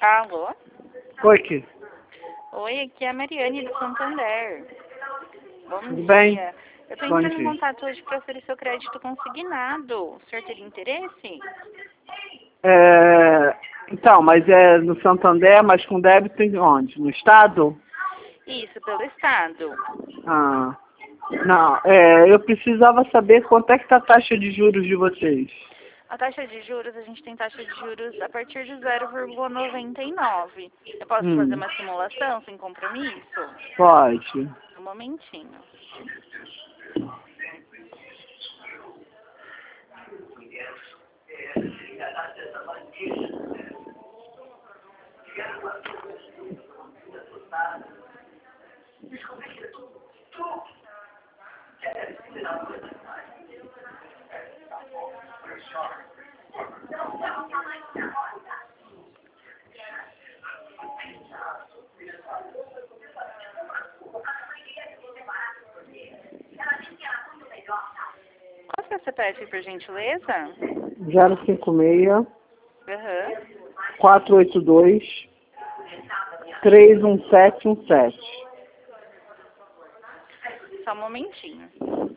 Alô? Oi, que? Oi, aqui é a Mariane do Santander. Bom Tudo dia. bem? Eu estou Bom entrando em dia. contato hoje para oferecer o crédito consignado. O senhor teria interesse? Então, mas é no Santander, mas com débito em onde? No Estado? Isso, pelo Estado. Ah, não, eu precisava saber quanto é que está a taxa de juros de vocês. A taxa de juros, a gente tem taxa de juros a partir de 0,99. Eu posso fazer uma simulação sem compromisso? Pode. Um momentinho. Qual que é o CPF, por gentileza? 056 Aham. 482 31717. Só um momentinho.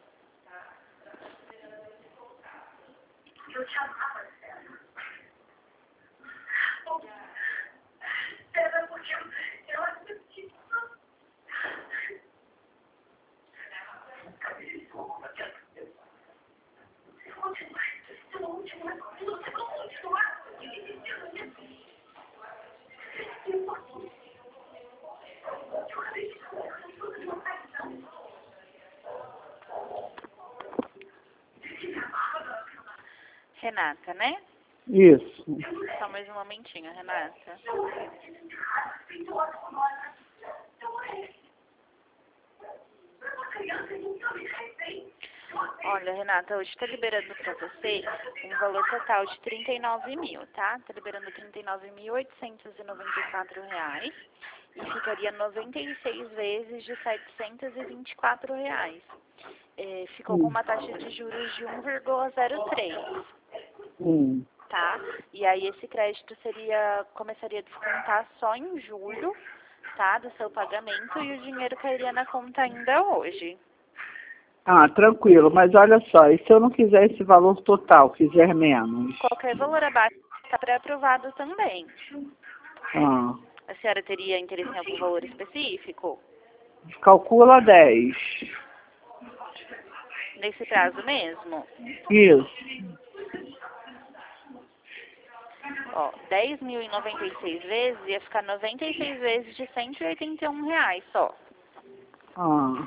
Renata, né? Isso. Só mais um momentinho, Renata. Olha, Renata, hoje está liberando para você um valor total de 39 mil, tá? Está liberando R$39.894 e ficaria 96 vezes de R$724. Ficou com uma taxa de juros de 1,03, tá? E aí esse crédito começaria a descontar só em julho, tá? Do seu pagamento e o dinheiro cairia na conta ainda hoje. Ah, tranquilo, mas olha só, e se eu não quiser esse valor total, quiser menos? Qualquer valor abaixo está pré-aprovado também. Ah, A senhora teria interesse em algum valor específico? calcula 10. Nesse prazo mesmo? Isso. Ó, 10.096 vezes ia ficar 96 vezes de R$181 só. Ah.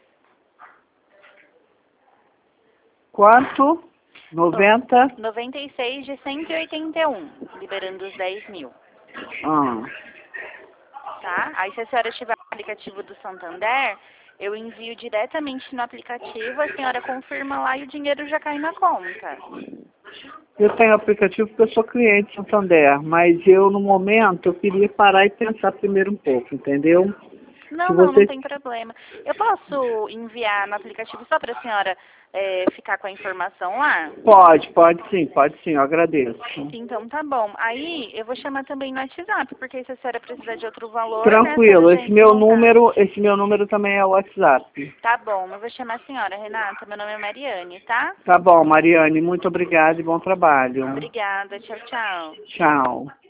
Quanto? 90? 96 de 181, liberando os 10 mil. Ah. Tá? Aí se a senhora tiver o aplicativo do Santander, eu envio diretamente no aplicativo, a senhora confirma lá e o dinheiro já cai na conta. Eu tenho aplicativo porque eu sou cliente Santander, mas eu, no momento, eu queria parar e pensar primeiro um pouco, entendeu? Não tem problema. Eu posso enviar no aplicativo só para a senhora ficar com a informação lá? Pode sim, eu agradeço. Então tá bom. Aí eu vou chamar também no WhatsApp, porque se a senhora precisar de outro valor, né, a Tranquilo, senhora já entra em contato. esse meu número também é o WhatsApp. Tá bom, eu vou chamar a senhora, Renata. Meu nome é Mariane, tá? Tá bom, Mariane, muito obrigada e bom trabalho. Obrigada, tchau, tchau. Tchau.